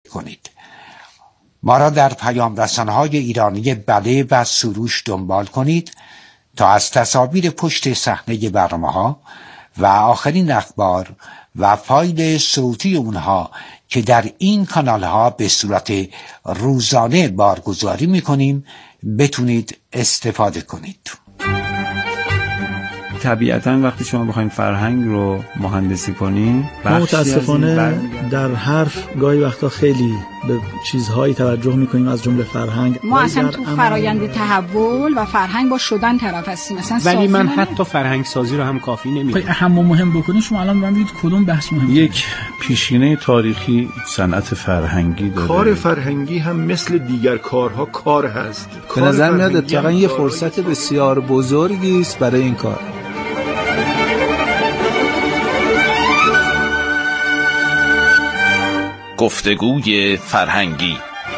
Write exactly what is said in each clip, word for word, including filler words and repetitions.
کنید. ما را در پیام رسانه‌های ایرانی بله و سروش دنبال کنید تا از تصاویر پشت صحنه برنامه‌ها و آخرین اخبار و فایل صوتی اونها که در این کانال‌ها به صورت روزانه بارگذاری می‌کنیم بتونید استفاده کنید. طبیعتاً وقتی شما بخواید فرهنگ رو مهندسی کنین، متاسفانه در حرف گاهی وقتا خیلی به چیزهایی توجه میکنیم از جمله فرهنگ. ما اصلا تو فرایند تحول و فرهنگ با شدن طرف هستیم مثلا، ولی من حتی فرهنگ سازی رو هم کافی نمیدونم. اهم و مهم بکنید شما الان من بگید کدوم بحث مهمه. یک پیشینه تاریخی صنعت فرهنگی داره. کار فرهنگی هم مثل دیگر کارها کار هست. به نظر میاد اتفاقا یه فرصت بسیار بزرگی است برای این کار. گفتگوی فرهنگی.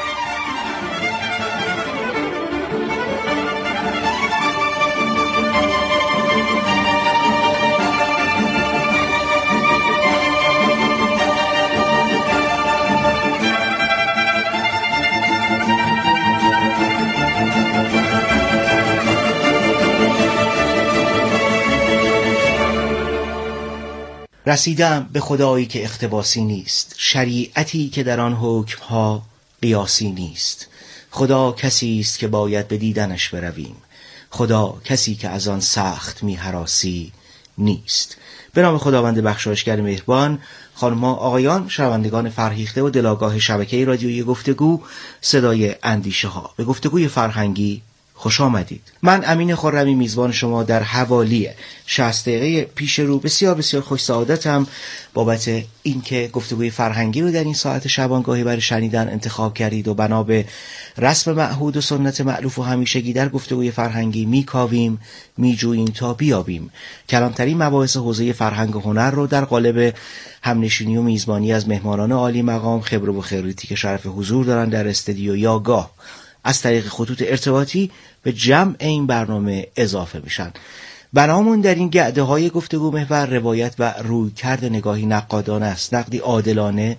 رسیدم به خدایی که اقتباسی نیست، شریعتی که در آن حکمها قیاسی نیست. خدا کسی است که باید به دیدنش برویم، خدا کسی که از آن سخت می هراسی نیست. به نام خداوند بخشایشگر مهربان. خانم‌ها، آقایان، شنوندگان فرهیخته و دلاگاه شبکه رادیویی گفتگو صدای اندیشه ها، به گفتگوی فرهنگی خوش آمدید. من امین خرمی میزبان شما در حوالی شصت دقیقه پیش رو بسیار بسیار خوش سعادتم بابت اینکه گفتگوی فرهنگی رو در این ساعت شبانگاهی برای شنیدن انتخاب کردید و بنا به رسم معهود و سنت مألوف و همیشگی در گفتگوی فرهنگی میکاویم، میجوییم تا بیابیم کلانترین مباحث حوزه فرهنگ و هنر رو در قالب همنشینی و میزبانی از مهمانان عالی مقام، خبره و خبرتی که شرف حضور دارن در استودیو یا گاه از طریق خطوط ارتباطی به جمع این برنامه اضافه میشن. بنامون در این گعده های گفتگو محور روایت و رویکرد نگاهی نقادانه است، نقدی عادلانه،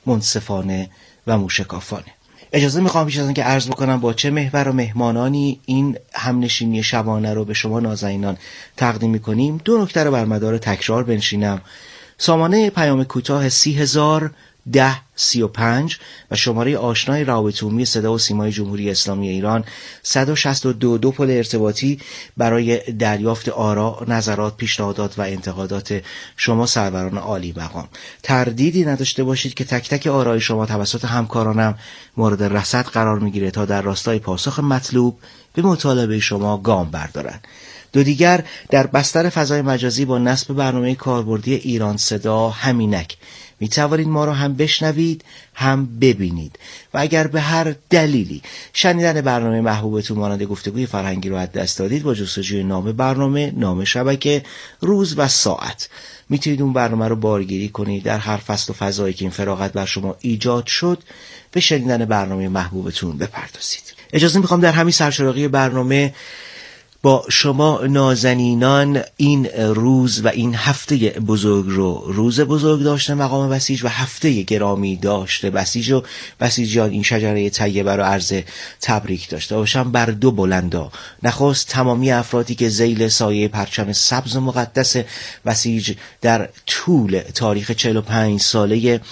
منصفانه و موشکافانه. اجازه میخوام پیش از اینکه عرض بکنم با چه محور و مهمانانی این همنشینی شبانه رو به شما نازنینان تقدیم میکنیم، دو نکته رو بر مدار تکرار بنشینم. سامانه پیام کوتاه سی هزار ده سی و پنج و شماره آشنای روابط عمومی صدا و سیمای جمهوری اسلامی ایران صد و شصت و دو دو پل ارتباطی برای دریافت آرا، نظرات، پیشنهادات و انتقادات شما سروران عالی مقام. تردیدی نداشته باشید که تک تک آرای شما توسط همکارانم مورد رصد قرار میگیره تا در راستای پاسخ مطلوب به مطالبه شما گام بردارن. دو دیگر در بستر فضای مجازی با نصب برنامه کاربردی ایران صدا همینک می توانید ما را هم بشنوید هم ببینید و اگر به هر دلیلی شنیدن برنامه محبوبتون مانند گفتگوی فرهنگی رو از دست دادید، با جستجوی نام برنامه، نام شبکه، روز و ساعت میتونید اون برنامه رو بارگیری کنید. در هر فصل و فضایی که این فراغت بر شما ایجاد شد به شنیدن برنامه محبوبتون بپردازید. اجازه میخوام در همین سرشراقی برنامه با شما نازنینان این روز و این هفته بزرگ رو، روز بزرگ داشته مقام بسیج و هفته گرامی داشته بسیج و بسیجیان این شجره طیبه رو عرض تبریک داشته باشم بر دو بلندا. نخست تمامی افرادی که ذیل سایه پرچم سبز و مقدس بسیج در طول تاریخ چهل و پنج ساله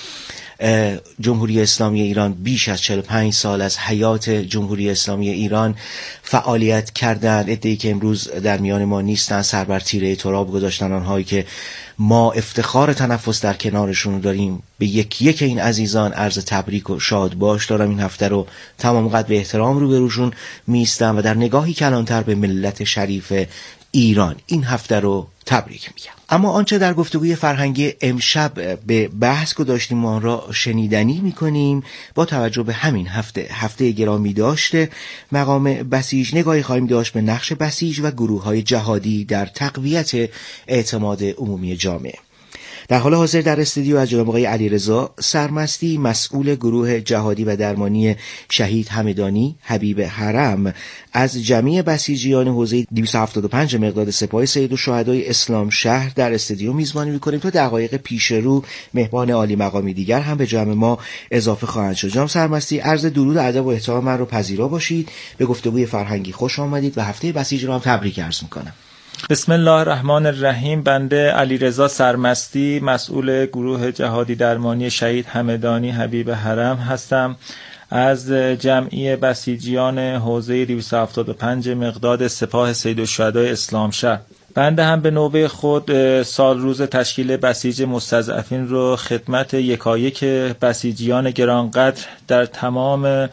جمهوری اسلامی ایران، بیش از چهل و پنج سال از حیات جمهوری اسلامی ایران فعالیت کردند. عده‌ای که امروز در میان ما نیستن سر بر تیره تراب گذاشتن، آنهایی که ما افتخار تنفس در کنارشون داریم. به یک یک این عزیزان عرض تبریک و شاد باش دارم. این هفته رو تمام قد به احترام روبروشون میستم و در نگاهی کلانتر به ملت شریف ایران این هفته رو تبریک میگم. اما آنچه در گفتگوی فرهنگی امشب به بحث گذاشتیم آن را شنیدنی میکنیم. با توجه به همین هفته هفته گرامی داشته مقام بسیج، نگاهی خواهیم داشت به نقش بسیج و گروه های جهادی در تقویت اعتماد عمومی جامعه. در حال حاضر در استودیو از جناب آقای علیرضا سرمستی، مسئول گروه جهادی و درمانی شهید همدانی حبیب حرم، از جمعی بسیجیان حوزه دویست و هفتاد و پنج مقداد سپاه سید الشهدای اسلام شهر در استودیو میزبانی می‌کنیم. تا دقایق پیش رو مهمان عالی مقامی دیگر هم به جمع ما اضافه خواهند شد. جناب سرمستی، عرض درود و ادب و احترام من رو پذیرا باشید. به گفتگوی فرهنگی خوش آمدید و هفته بسیج رو هم تبریک عرض می‌کنم. بسم الله الرحمن الرحیم. بنده علیرضا سرمستی، مسئول گروه جهادی درمانی شهید همدانی حبیب حرم هستم، از جمعی بسیجیان حوزه دویست و هفتاد و پنج مقداد سپاه سید الشهدای اسلام شهر. بنده هم به نوبه خود سال روز تشکیل بسیج مستضعفین رو خدمت یکایک بسیجیان گرانقدر در تمام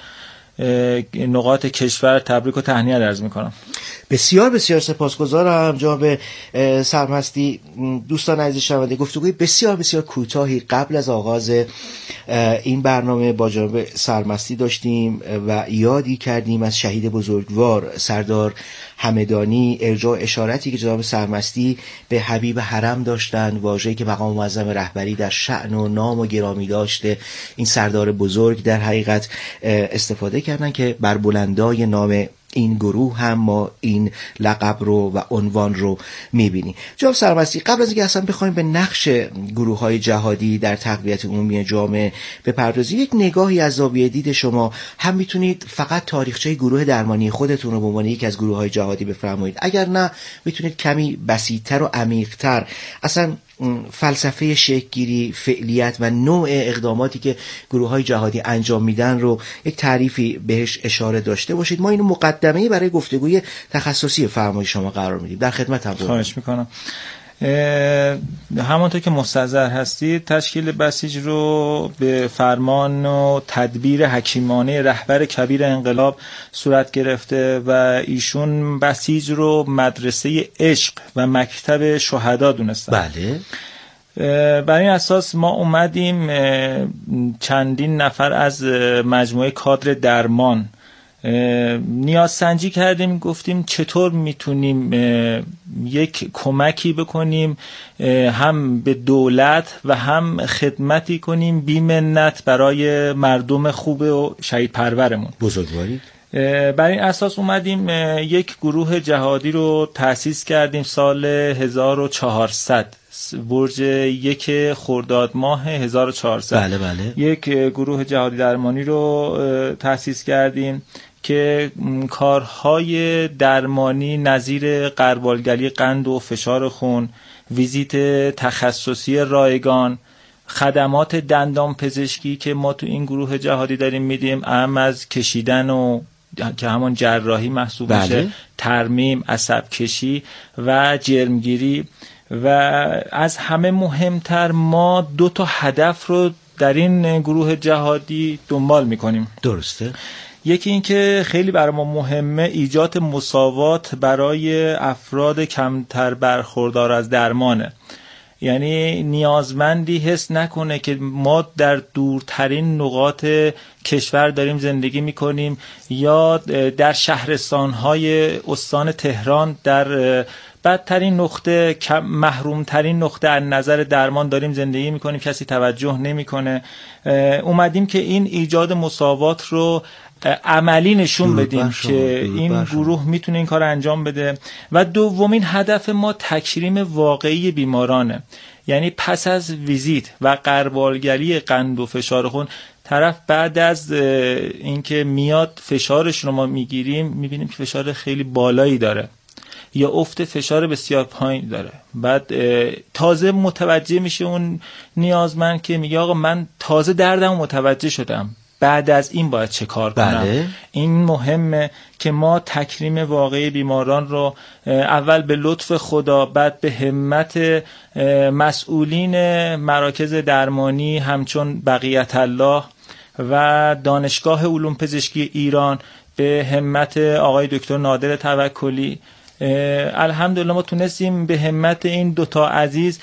نقاط کشور تبریک و تهنیت عرض میکنم. بسیار بسیار سپاسگزارم جناب سرمستی. دوستان عزیز شنونده، گفتگوی بسیار بسیار کوتاهی قبل از آغاز این برنامه با جناب سرمستی داشتیم و یادی کردیم از شهید بزرگوار سردار همدانی، ارجاع اشارتی که جناب سرمستی به حبیب حرم داشتن، واژه‌ای که مقام معظم رهبری در شأن و نام و گرامی داشته این سردار بزرگ در حقیقت استفاده کردن که بر بلندای نام این گروه هم ما این لقب رو و عنوان رو میبینیم. جناب سرمستی، قبل از اینکه اصلا بخوایم به نقش گروه های جهادی در تقویت عمومی جامعه بپردازیم، یک نگاهی از زاویه دید شما هم میتونید فقط تاریخچه گروه درمانی خودتون رو به عنوان یک از گروه های جهادی بفرمایید، اگر نه میتونید کمی بسیط‌تر و عمیق‌تر اصلا فلسفه شکل‌گیری، فعلیت و نوع اقداماتی که گروه‌های جهادی انجام میدن رو یک تعریفی بهش اشاره داشته باشید. ما اینو مقدمه‌ای برای گفتگوی تخصصی فرمای شما قرار میدیم. در خدمتم. خواهش میکنم. همونطور که مستحضر هستید، تشکیل بسیج رو به فرمان و تدبیر حکیمانه رهبر کبیر انقلاب صورت گرفته و ایشون بسیج رو مدرسه عشق و مکتب شهدا دونستن. بله. بر این اساس ما اومدیم چندین نفر از مجموعه کادر درمان نیاز سنجی کردیم، گفتیم چطور میتونیم یک کمکی بکنیم هم به دولت و هم خدمتی کنیم بی منت برای مردم خوب و شهید پرورمون. بزرگواری. بر این اساس اومدیم یک گروه جهادی رو تأسیس کردیم سال هزار و چهارصد، برج یک خرداد ماه هزار و چهارصد. بله بله. یک گروه جهادی درمانی رو تأسیس کردیم که کارهای درمانی نظیر غربالگری قند و فشار خون، ویزیت تخصصی رایگان، خدمات دندان پزشکی که ما تو این گروه جهادی داریم میدیم، اهم از کشیدن و که همون جراحی محسوب بله. میشه، ترمیم، عصب کشی و جرمگیری. و از همه مهمتر ما دو تا هدف رو در این گروه جهادی دنبال میکنیم. درسته. یکی این که خیلی برای ما مهمه ایجاد مساوات برای افراد کمتر برخوردار از درمانه. یعنی نیازمندی حس نکنه که ما در دورترین نقاط کشور داریم زندگی میکنیم یا در شهرستانهای استان تهران در بدترین نقطه، محرومترین نقطه از نظر درمان داریم زندگی میکنیم، کسی توجه نمیکنه. اومدیم که این ایجاد مساوات رو عملی نشون بدیم که این گروه میتونه این کار انجام بده. و دومین هدف ما تکریم واقعی بیمارانه. یعنی پس از ویزیت و غربالگری قند و فشار خون، طرف بعد از اینکه میاد فشارش رو ما میگیریم میبینیم که فشار خیلی بالایی داره یا افت فشار بسیار پایین داره. بعد تازه متوجه میشه اون نیازمند که میگه آقا من تازه دردم متوجه شدم، بعد از این باید چه کار کنم؟ بله. این مهمه که ما تکریم واقعی بیماران رو اول به لطف خدا، بعد به همت مسئولین مراکز درمانی همچون بقیت الله و دانشگاه علوم پزشکی ایران، به همت آقای دکتر نادر توکلی، الحمدلله ما تونستیم به همت این دوتا عزیز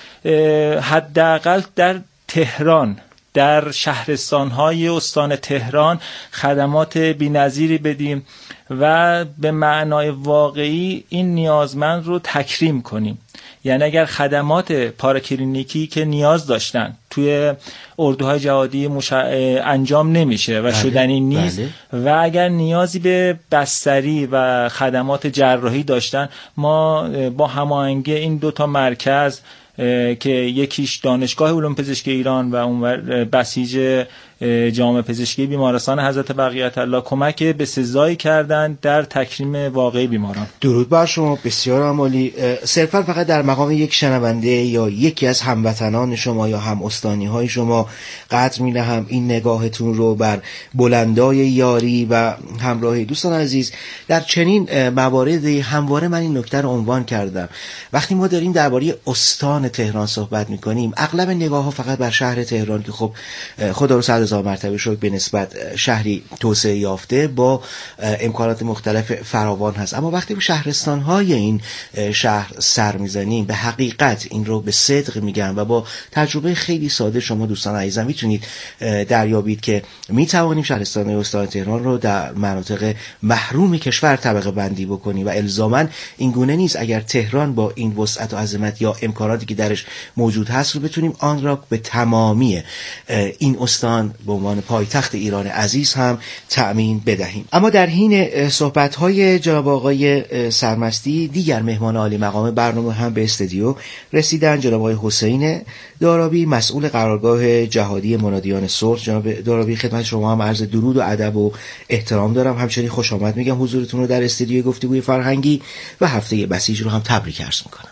حداقل در تهران، در شهرستان‌های استان تهران خدمات بی‌نظیری بدیم و به معنای واقعی این نیازمند رو تکریم کنیم. یعنی اگر خدمات پاراکلینیکی که نیاز داشتن توی اردوهای جهادی مش... انجام نمیشه و بله. شدنی نیست بله. و اگر نیازی به بستری و خدمات جراحی داشتن، ما با هماهنگی این دو تا مرکز که یکیش دانشگاه علوم پزشکی ایران و اونور بسیج جامعه پزشکی بیمارستان حضرت بقیت الله کمک به سزایی کردن در تکریم واقعی بیماران. درود بر شما، بسیار عالی. صرفا فقط در مقام یک شنونده یا یکی از هموطنان شما یا هم استانی های شما قدر می‌نهم این نگاهتون رو بر بلندای یاری و همراهی. دوستان عزیز، در چنین مواردی همواره من این نکته رو عنوان کردم، وقتی ما داریم درباره استان تهران صحبت می‌کنیم اغلب نگاه‌ها فقط بر شهر تهران که خب خدا رو صد هزار مرتبه شکر به نسبت شهری توسعه یافته با امکانات مختلف فراوان هست، اما وقتی به شهرستان‌های این شهر سر می‌زنیم به حقیقت این رو به صدق میگم و با تجربه خیلی ساده شما دوستان عزیزم میتونید دریابید که میتوانیم شهرستان‌های استان تهران رو در مناطق محروم کشور طبقه بندی بکنیم و الزاماً این گونه نیست اگر تهران با این وسعت و عظمت یا امکاناتی که درش موجود هست رو بتونیم آن را به تمامی این استان به عنوان پایتخت ایران عزیز هم تأمین بدهیم. اما در حین صحبت‌های جناب آقای سرمستی دیگر مهمان عالی مقام برنامه هم به استودیو رسیدن. جناب آقای حسین دارابی مسئول قرارگاه جهادی منادیان صلح. جناب دارابی، خدمت شما هم عرض درود و ادب و احترام دارم، همچنین خوش آمد میگم حضورتون رو در استودیو گفتگوی فرهنگی و هفته بسیج رو هم تبریک عرض میکنم.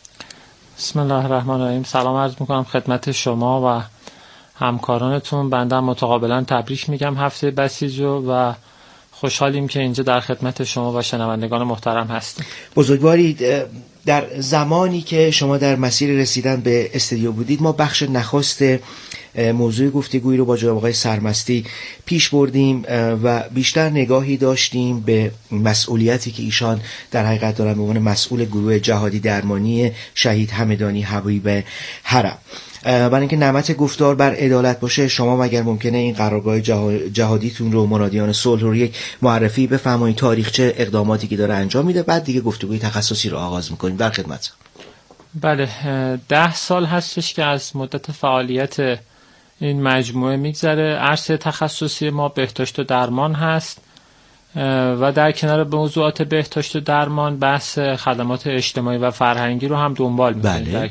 بسم الله الرحمن الرحیم. سلام عرض میکنم خدمت شما و همکارانتون. بنده متقابلا تبریک میگم هفته بسیج و خوشحالیم که اینجا در خدمت شما و شنوندگان محترم هستیم. بزرگوارید، در زمانی که شما در مسیر رسیدن به استودیو بودید ما بخش نخست موضوع گفتگویی رو با جناب آقای سرمستی پیش بردیم و بیشتر نگاهی داشتیم به مسئولیتی که ایشان در حقیقت دارن به عنوان مسئول گروه جهادی درمانی شهید همدانی حبیب حرم. برای اینکه نعمت گفتار بر عدالت باشه، شما مگر ممکنه این قرارگاه جهادیتون رو منادیان صلح رو یک معرفی بفرمایید، تاریخچه اقداماتی که داره انجام میده، بعد دیگه گفتگوی تخصصی رو آغاز میکنیم. در خدمت. بله، ده سال هستش که از مدت فعالیت این مجموعه میگذره. عرصه تخصصی ما بهداشت و درمان هست و در کنار موضوعات بهداشت و درمان بحث خدمات اجتماعی و فرهنگی رو هم دنبال میکنیم. بله.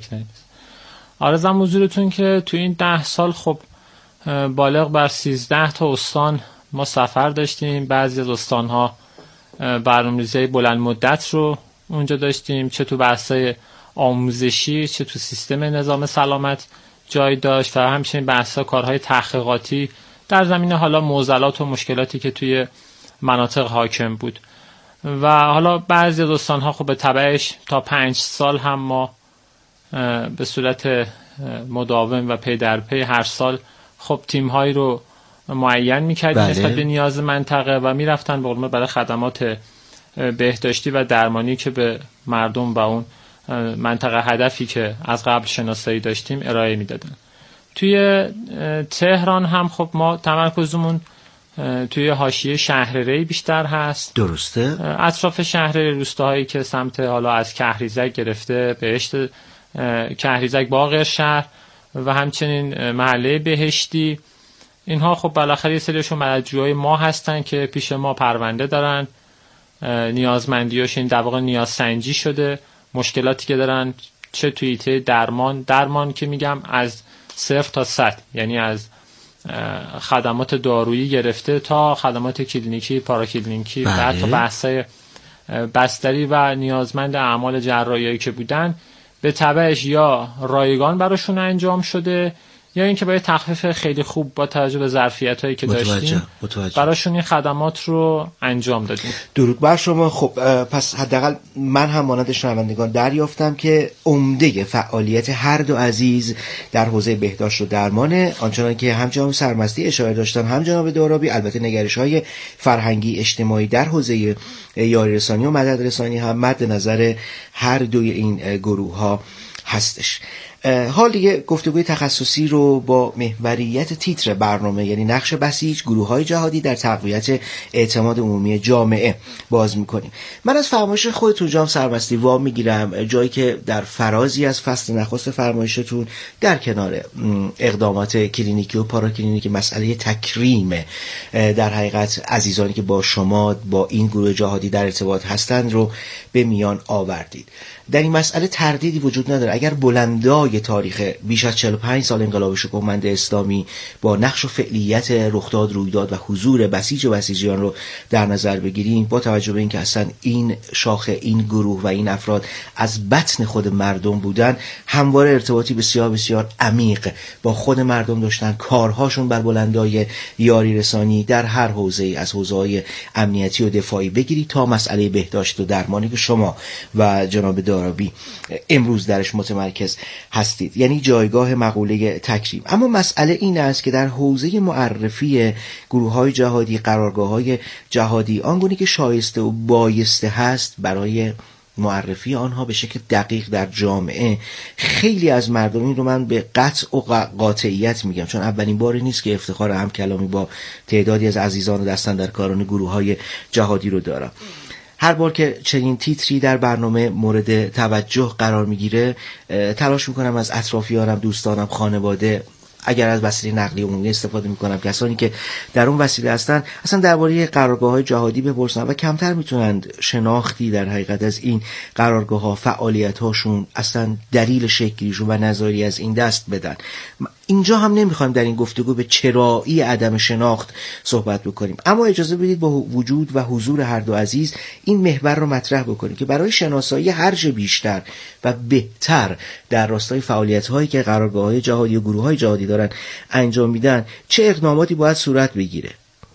عرضم حضورتون که تو این ده سال خب بالغ بر سیزده تا استان ما سفر داشتیم. بعضی از استانها برنامه‌ریزی بلند مدت رو اونجا داشتیم، چه تو بحث‌های آموزشی چه تو سیستم نظام سلامت جای داشت و همچنین بحث‌ها کارهای تحقیقاتی در زمینه حالا معضلات و مشکلاتی که توی مناطق حاکم بود. و حالا بعضی از استانها خب به تبعش تا پنج سال هم ما به صورت مداوم و پی در پی هر سال خب تیم‌هایی رو معین می‌کردیم نسبت به نیاز منطقه و می‌رفتن به قول برای خدمات بهداشتی و درمانی که به مردم و اون منطقه هدفی که از قبل شناسایی داشتیم ارائه میدادن. توی تهران هم خب ما تمرکزمون توی حاشیه شهرری بیشتر هست. درسته. اطراف شهر روستاهایی که سمت حالا از کهریزک گرفته بهشت کهریزک باقر شهر و همچنین محله بهشتی، اینها خب بالاخره یه سریشون مددجوهای ما هستن که پیش ما پرونده دارن، نیازمندیاش این در واقع نیاز سنجی شده، مشکلاتی که دارن چه توی ایته درمان درمان که میگم از صفر تا صد، یعنی از خدمات دارویی گرفته تا خدمات کلینیکی پاراکلینیکی و حتی بحث‌های بستری و نیازمند اعمال جراحی که بودن به تبعش یا رایگان براشون انجام شده یا اینکه با یه تخفیف خیلی خوب با توجه به ظرفیتایی که متوجه. داشتیم متوجه. براشون این خدمات رو انجام دادیم. درود بر شما. خب پس حداقل من هم مانند شنوندگان دریافتم که عمده فعالیت هر دو عزیز در حوزه بهداشت و درمانه، آنچنان که هم جناب سرمستی اشاره داشتن هم جناب دارابی، البته نگرش‌های فرهنگی اجتماعی در حوزه یاری رسانی و مدد رسانی هم مد نظر هر دوی این گروه ها هستش. حال دیگه گفتگوی تخصصی رو با محوریت تیتر برنامه، یعنی نقش بسیج گروه‌های جهادی در تقویت اعتماد عمومی جامعه باز می‌کنیم. من از فرمایش خودتون جام سرمستی وام می‌گیرم، جایی که در فرازی از فصل نخست فرمایشتون در کنار اقدامات کلینیکی و پاراکلینیکی مسئله تکریم در حقیقت عزیزانی که با شما با این گروه جهادی در ارتباط هستند رو به میان آوردید. در این مسئله تردیدی وجود نداره. اگر بلندای تاریخ بیش از چهل و پنج سال انقلاب شکوهمند اسلامی با نقش و فعلیت رخداد رویداد و حضور بسیج و بسیجیان رو در نظر بگیریم، با توجه به اینکه اصلا این شاخه، این گروه و این افراد از بطن خود مردم بودن، همواره ارتباطی بسیار بسیار عمیق با خود مردم داشتن. کارهاشون بر بلندای یاری رسانی در هر حوزه‌ای، از حوزه‌های امنیتی و دفاعی بگیرید تا مسئله بهداشت و درمانی که شما و جناب دارابی امروز درش متمرکز هستید، یعنی جایگاه مقوله تکریم. اما مسئله این است که در حوزه معرفی گروه‌های جهادی، قرارگاه‌های جهادی، آنگونه که شایسته و بایسته هست برای معرفی آنها به شکل دقیق در جامعه، خیلی از مردم، این رو من به قطع و قاطعیت میگم چون اولین باری نیست که افتخار هم کلامی با تعدادی از عزیزان و دستاندرکاران گروه‌های جهادی رو دارم، هر بار که چنین تیتری در برنامه مورد توجه قرار میگیره تلاش میکنم از اطرافیانم، دوستانم، خانواده، اگر از وسیله نقلی عمومی استفاده میکنم، کسانی که در اون وسیله هستن، اصلا درباره قرارگاه‌های جهادی بپرسن و کمتر میتونند شناختی در حقیقت از این قرارگاه‌ها، فعالیت‌هاشون، اصلا دلیل شکلیشون و نظری از این دست بدن. اینجا هم نمیخوایم در این گفتگو به چرایی عدم شناخت صحبت بکنیم، اما اجازه بدید با وجود و حضور هر دو عزیز این محور رو مطرح بکنیم که برای شناسایی هرچه بیشتر و بهتر در راستای فعالیت‌هایی که قرارگاه‌های جهادی و گروه‌های جهادی دارن انجام میدن، چه اقداماتی باید صورت بگیره.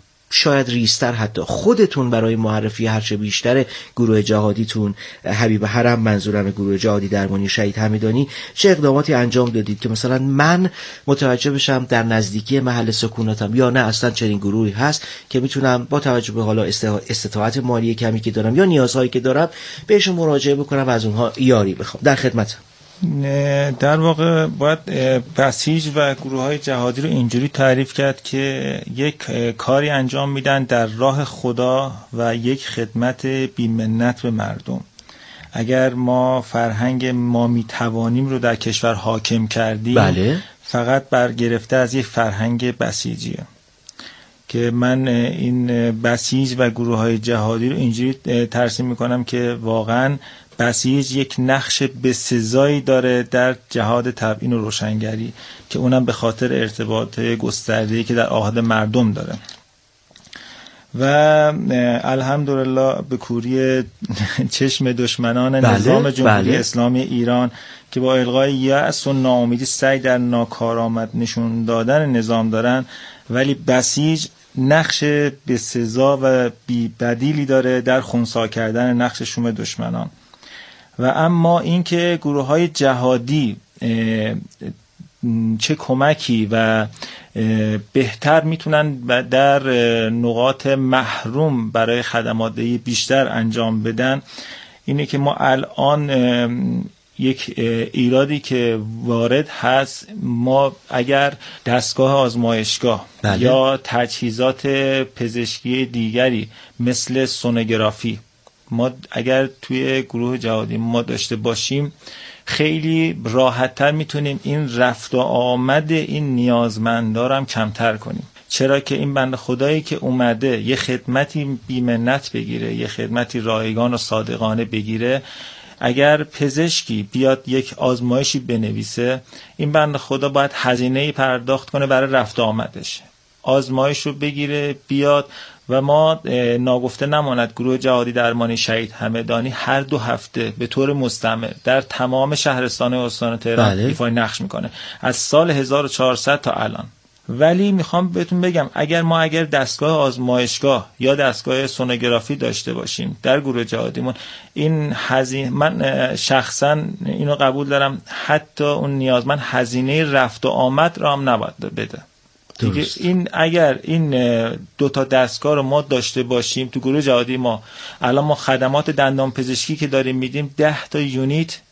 شاید ریستر حتی خودتون برای معرفی هرچه بیشتر گروه جهادیتون، حبیب حرم منظورم گروه جهادی درمانی شهید همدانی، چه اقداماتی انجام دادید که مثلا من متوجه بشم در نزدیکی محل سکونتم یا نه اصلا چنین گروهی هست که میتونم با توجه به حالا استطاعت مالی کمی که دارم یا نیازهایی که دارم بهشون مراجعه بکنم و از اونها یاری بخوام. در خدمتم. در واقع باید بسیج و گروه‌های جهادی رو اینجوری تعریف کرد که یک کاری انجام میدن در راه خدا و یک خدمت بی‌منت به مردم. اگر ما فرهنگ ما میتوانیم رو در کشور حاکم کردیم، بله، فقط برگرفته از یک فرهنگ بسیجیه که من این بسیج و گروه‌های جهادی رو اینجوری ترسیم میکنم که واقعاً بسیج یک نقش بسزایی داره در جهاد تبیین و روشنگری که اونم به خاطر ارتباط گسترده‌ای که در آهاد مردم داره و الحمدلله به کوری چشم دشمنان بله، نظام جمهوری بله. اسلامی ایران که با الغای یأس و ناامیدی سعی در ناکارآمد نشون دادن نظام دارن، ولی بسیج نقش بسزا و بی بدیلی داره در خنثی کردن نقش شوم دشمنان. و اما اینکه گروه‌های جهادی چه کمکی و بهتر میتونن در نقاط محروم برای خدمات بیشتر انجام بدن، اینه که ما الان یک ایرادی که وارد هست، ما اگر دستگاه آزمایشگاه بله. یا تجهیزات پزشکی دیگری مثل سونوگرافی ما اگر توی گروه جهادی ما داشته باشیم، خیلی راحت‌تر میتونیم این رفت و آمد این نیازمندار هم کمتر کنیم. چرا که این بنده خدایی که اومده یه خدمتی بی‌منت بگیره، یه خدمتی رایگان و صادقانه بگیره، اگر پزشکی بیاد یک آزمایشی بنویسه، این بنده خدا باید هزینه‌ای پرداخت کنه برای رفت و آمدش، آزمایش رو بگیره بیاد. و ما ناگفته نماند گروه جهادی درمانی شهید همدانی هر دو هفته به طور مستمر در تمام شهرستان استان تهران بله. ایفای نقش میکنه از سال هزار و چهارصد تا الان. ولی میخوام بهتون بگم اگر ما اگر دستگاه آزمایشگاه یا دستگاه سونوگرافی داشته باشیم در گروه جهادیمون، این هزینه، من شخصا اینو قبول دارم، حتی اون نیازمند هزینه رفت و آمد را هم نباید بده دیگه. این اگر این دو تا دستگاه رو ما داشته باشیم تو گروه جهادی ما، الان ما خدمات دندان پزشکی که داریم میدیم ده تا یونیت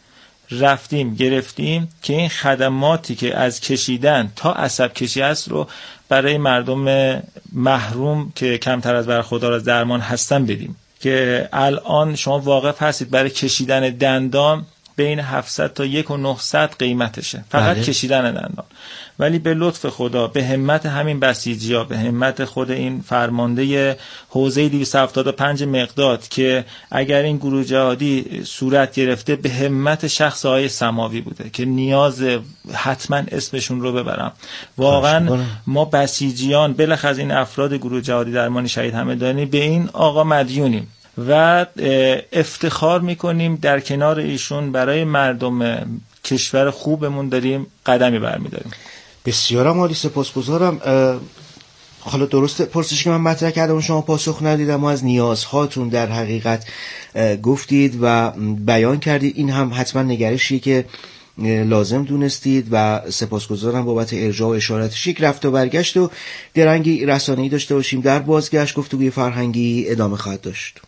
رفتیم گرفتیم که این خدماتی که از کشیدن تا عصب کشی است رو برای مردم محروم که کمتر از برخوردار از درمان هستن بدیم. که الان شما واقف هستید برای کشیدن دندان بین هفتصد تا یک و نهصد قیمتشه، فقط بله. کشیدن دندان. ولی به لطف خدا، به همت همین بسیجی‌ها، به همت خود این فرمانده حوزه دویست و هفتاد و پنج مقداد که اگر این گروه جهادی صورت گرفته به همت شخص آقای سماوی بوده که نیاز حتما اسمشون رو ببرم. واقعا ما بسیجیان بلخص این افراد گروه جهادی درمانی شهید همدانی به این آقا مدیونیم و افتخار میکنیم در کنار ایشون برای مردم کشور خوبمون داریم قدمی برمیداریم. بسیار عالی، سپاسگزارم. حالا درسته پرسشی که من مطرح کردم شما پاسخ ندید، اما از نیازهاتون در حقیقت گفتید و بیان کردید. این هم حتما نگرشی که لازم دونستید و سپاسگزارم بابت ارجاع و اشاراتش. یک رفت و برگشت و درنگی رسانه‌ای داشته باشیم. در بازگشت گفتگوی فرهنگی ادامه خواهد داشت.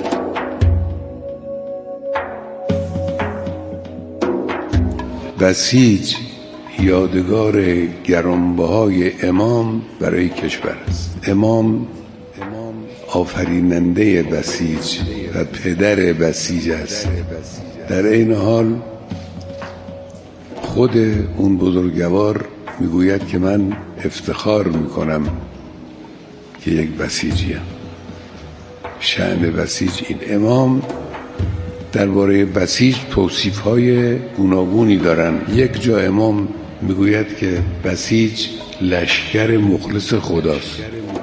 بسیج یادگار گرانبهای امام برای کشور است. امام آفریننده بسیج و پدر بسیج است. در این حال خود اون بزرگوار میگوید که من افتخار میکنم که یک بسیجیم. شأن بسیج این. امام درباره بسیج توصیف‌های گوناگونی دارن. یک جا امام میگوید که بسیج لشکر مخلص خداست.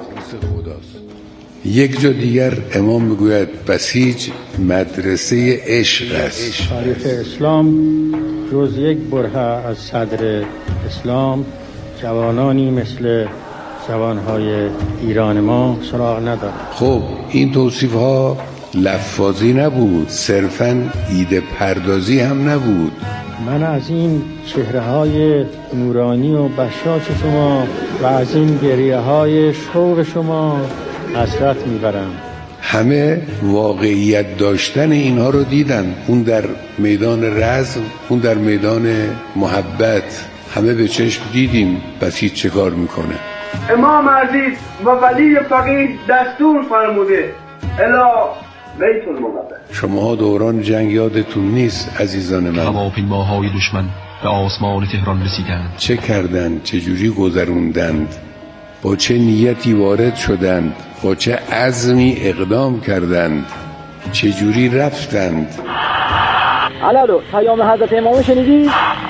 یک جا دیگر امام میگوید بسیج مدرسه عشق است. تاریخ اسلام جز یک برهه از صدر اسلام جوانانی مثل جوانهای ایران ما سراغ ندارد. خب این توصیف ها لفاظی نبود، صرفاً ایده پردازی هم نبود. من از این چهره های نورانی و بشاش شما و از این گریه های شوق شما حسرت میبرم. همه واقعیت داشتن اینها رو دیدن. اون در میدان رزم، اون در میدان محبت، همه به چشم دیدیم بسیج چه کار میکنه. امام عزیز و ولی فقید دستور فرموده الا بیت المقدس. شما دوران جنگ یادتون نیست عزیزان من. هواپیماهای دشمن به آسمان تهران رسیدند. چه کردند؟ چه جوری گذروندند؟ با چه نیتی وارد شدند؟ با چه عزمی اقدام کردند؟ چه جوری رفتند؟ علالو پیام حضرت امام شنیدید؟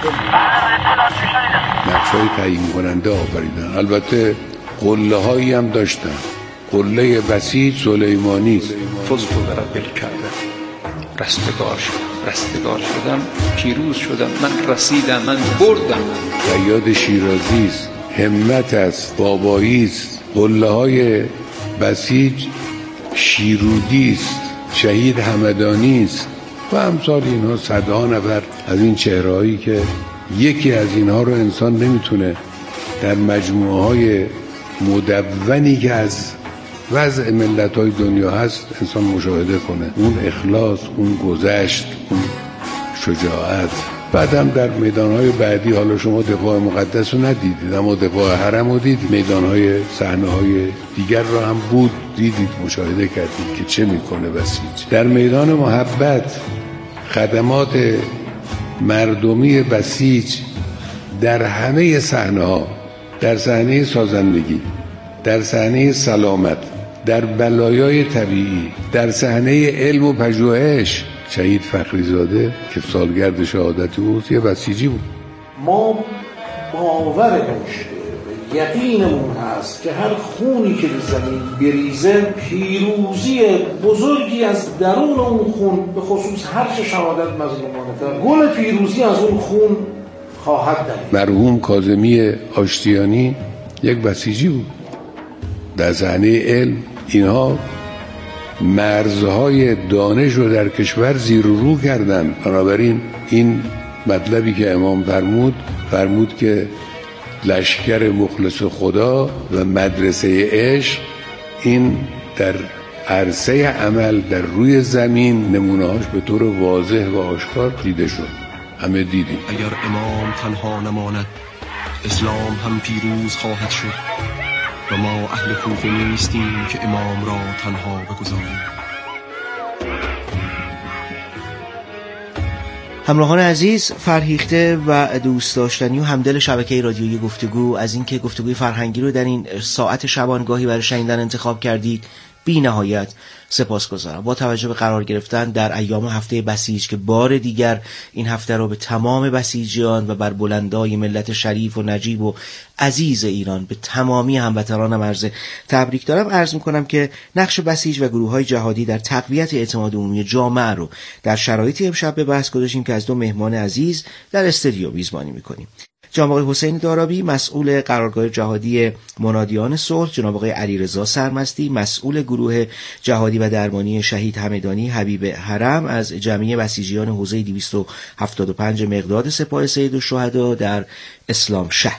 نقشای تعیین کننده آفریدن. البته قله هایی هم داشتن. قله بسیج سلیمانی است. فضل برد بل کردم، رستگار شدم، رستگار شدم، پیروز شدم، من رسیدم، من بردم. فریاد شیرازی است، همت است، بابایی است. قله های بسیج شیرودی است، شهید همدانی است و امثال اینها. صدها نفر از این چهرهایی که یکی از اینها رو انسان نمیتونه در مجموعه های مدونی که از وضع ملت‌های دنیا هست انسان مشاهده کنه. اون اخلاص، اون گذشت، اون شجاعت. بعد هم در میدان‌های بعدی، حالا شما دفاع مقدس رو ندیدید اما دفاع حرم رو دیدید، میدان‌های صحنه‌های دیگر رو هم بود، دیدید، مشاهده کردید که چه میکنه بسیج. در میدان محبت خدمات مردمی بسیج در همه صحنه‌ها، در صحنه سازندگی، در صحنه سلامت، در بلایای طبیعی، در صحنه علم و پژوهش. شهید فخریزاده که سالگرد شهادت اوست یه بسیجی بود. ما باورمون شده، یقینمون هست که هر خونی که به زمین بریزه پیروزی بزرگی از درون اون خون، به خصوص هر شهادت مظلومانه، گل پیروزی از اون خون خواهد دمید. مرحوم کاظمی آشتیانی یک بسیجی بود. در صحنه علم اینها مرزهای دانش رو در کشور زیر و رو کردن. بنابراین این مطلبی که امام فرمود فرمود که لشکر مخلص خدا و مدرسه عشق، این در عرصه عمل در روی زمین نمونه‌هاش به طور واضح و آشکار دیده شد. همه دیدیم. اگر امام تنها نماند اسلام هم پیروز خواهد شد و ما اهل کوفه نیستیم که امام را تنها بگذاریم. همراهان عزیز، فرهیخته و دوست داشتنی و همدل شبکه رادیویی گفتگو، از اینکه گفتگوی فرهنگی رو در این ساعت شبانگاهی برای شنیدن انتخاب کردید بی نهایت سپاسگزارم. با توجه به قرار گرفتن در ایام هفته بسیج که بار دیگر این هفته رو به تمام بسیجیان و بر بلندای ملت شریف و نجیب و عزیز ایران به تمامی هموطنانم عرض تبریک دارم. عرض میکنم که نقش بسیج و گروه‌های جهادی در تقویت اعتماد عمومی جامعه رو در شرایطی امشب به بحث گذاشتیم که از دو مهمان عزیز در استودیو میزبانی میکنیم. جناب آقای حسین دارابی مسئول قرارگاه جهادی منادیان صلح، جناب آقای علیرضا سرمستی مسئول گروه جهادی و درمانی شهید همدانی حبیب حرم از جمعیت بسیجیان حوزه دویست و هفتاد و پنج مقداد سپاه سیدالشهدا در اسلام شهر.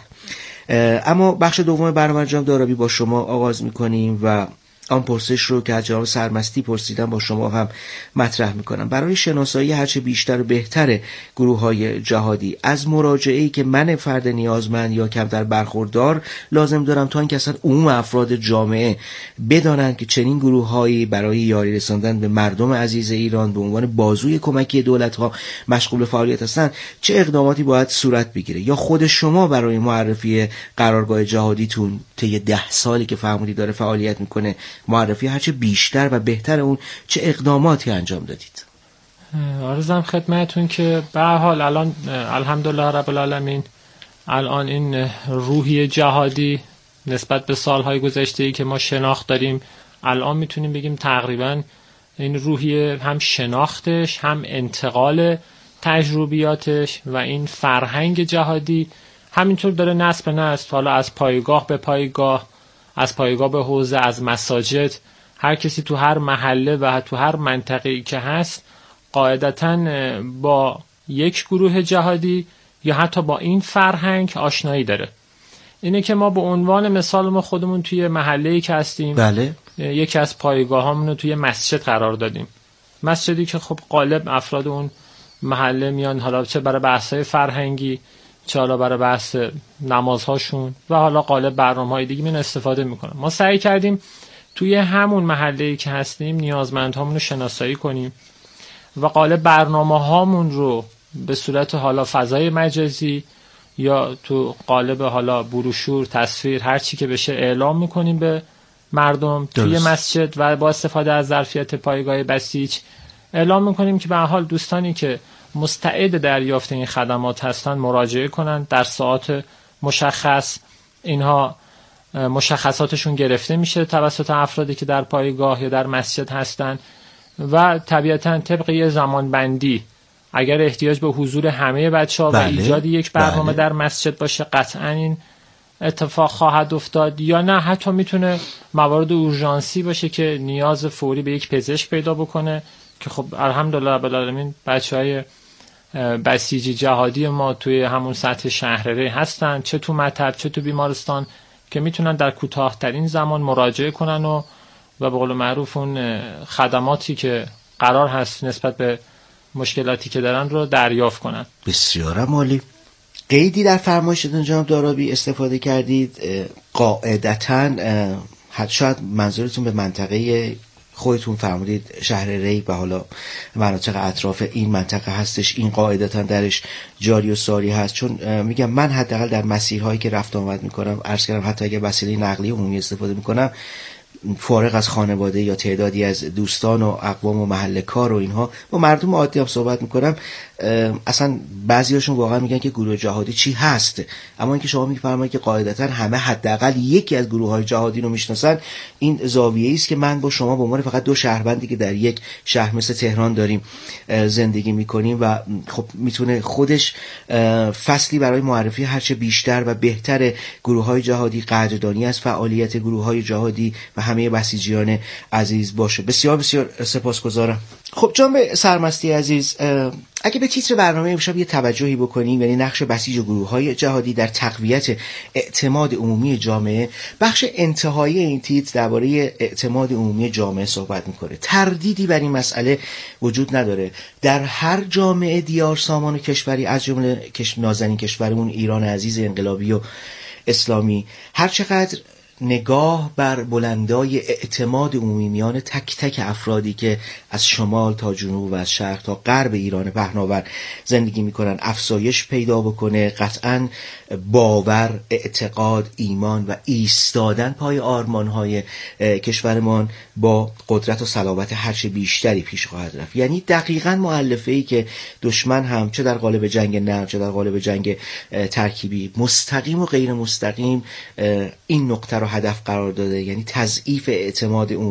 اما بخش دوم برنامه جناب دارابی با شما آغاز می‌کنیم و آن پرسش رو که از جناب سرمستی پرسیدم با شما هم مطرح میکنم. برای شناسایی هرچه بیشتر و بهتر گروه‌های جهادی از مراجعه‌ای که من فرد نیازمند یا کمتر برخوردار لازم دارم تا اینکه اصلا عموم افراد جامعه بدانند که چنین گروه‌هایی برای یاری رساندن به مردم عزیز ایران به عنوان بازوی کمکی دولت‌ها مشغول فعالیت هستند، چه اقداماتی باید صورت بگیره؟ یا خود شما برای معرفی قرارگاه جهادیتون طی ده سالی که فرمودید داره فعالیت میکنه معرفی هرچه بیشتر و بهتر اون چه اقداماتی انجام دادید؟ عرضم خدمتون که به هر حال الان الحمدلله رب العالمین الان این روحی جهادی نسبت به سالهای گذشته‌ای که ما شناخت داریم الان میتونیم بگیم تقریبا این روحیه هم شناختش هم انتقال تجربیاتش و این فرهنگ جهادی همینطور داره نسل به نسل، حالا از پایگاه به پایگاه، از پایگاه به حوزه، از مساجد، هر کسی تو هر محله و تو هر منطقه‌ای که هست قاعدتاً با یک گروه جهادی یا حتی با این فرهنگ آشنایی داره. اینه که ما به عنوان مثال ما خودمون توی محله‌ای که هستیم بله یکی از پایگاهامون رو توی مسجد قرار دادیم، مسجدی که خب غالب افراد اون محله میان، حالا چه برای بحث‌های فرهنگی چه حالا برای بحث نمازهاشون و حالا غالب برنامه‌های دیگه من استفاده میکنن. ما سعی کردیم توی همون محله‌ای که هستیم نیازمندهامون رو شناسایی کنیم و غالب برنامه‌هامون رو به صورت حالا فضای مجازی یا تو قالب حالا بروشور، تصویر، هر چی که بشه اعلام میکنیم به مردم درست. توی مسجد و با استفاده از ظرفیت پایگاه بسیج اعلام میکنیم که به هر حال دوستانی که مستعد دریافت این خدمات هستن مراجعه کنن، در ساعات مشخص اینها مشخصاتشون گرفته میشه توسط افرادی که در پایگاه یا در مسجد هستن و طبیعتاً طبق یه زمان بندی اگر احتیاج به حضور همه بچه‌ها بله. و ایجاد یک برنامه بله. در مسجد باشه قطعاً این اتفاق خواهد افتاد، یا نه حتی میتونه موارد اورژانسی باشه که نیاز فوری به یک پزشک پیدا بکنه که خب الحمدلله رب العالمین بچهای بسیجی جهادی ما توی همون سطح شهرره هستن، چه تو مطب چه تو بیمارستان، که میتونن در کوتاه‌ترین زمان مراجعه کنن و و به قول معروف اون خدماتی که قرار هست نسبت به مشکلاتی که دارن رو دریافت کنن. بسیار عالی. قیدی در فرمایشتون جناب دارابی استفاده کردید، قاعدتاً شاید منظورتون به منطقه خودتون فرمودید شهر ری و حالا مناطق اطراف این منطقه هستش، این قاعدتاً درش جاری و ساری هست؟ چون میگم من حداقل در مسیرهایی که رفت آمد میکنم، عرض کردم حتی اگه وسیله نقلیه عمومی استفاده میکنم، فارغ از خانواده یا تعدادی از دوستان و اقوام و محل کار و اینها، با مردم عادی هم صحبت میکنم، اصلا بعضیاشون واقعا میگن که گروه جهادی چی هست، اما اینکه شما میفرمایید که قاعدتا همه حداقل یکی از گروه‌های جهادی رو میشناسن، این زاویه‌ای است که من با شما به عنوان فقط دو شهروندی که در یک شهر مثل تهران داریم زندگی میکنیم و خب میتونه خودش فصلی برای معرفی هرچه بیشتر و بهتر گروه‌های جهادی، قدردانی از فعالیت گروه‌های جهادی و همه بسیجیان عزیز باشه. بسیار بسیار سپاسگزارم. خب جناب سرمستی عزیز، اگه به تیتر برنامه امشب یه توجهی بکنیم، یعنی نقش بسیج گروه‌های جهادی در تقویت اعتماد عمومی جامعه، بخش انتهایی این تیتر درباره اعتماد عمومی جامعه صحبت میکنه. تردیدی بر این مسئله وجود نداره. در هر جامعه دیار سامان و کشوری، از جمله نازنین کشورمون ایران عزیز انقلابی و اسلامی، هر چقدر نگاه بر بلندای اعتماد عمومی میان تک تک افرادی که از شمال تا جنوب و از شرق تا غرب ایران پهناور زندگی میکنن افزایش پیدا بکنه، قطعاً باور، اعتقاد، ایمان و ایستادن پای آرمانهای کشورمان با قدرت و صلابت هرچه بیشتری پیش خواهد رفت. یعنی دقیقاً مؤلفه‌ای که دشمن هم چه در قالب جنگ نرم چه در قالب جنگ ترکیبی مستقیم و غیر مستقیم این نقطه رو هدف قرار داده، یعنی تضعیف اعتماد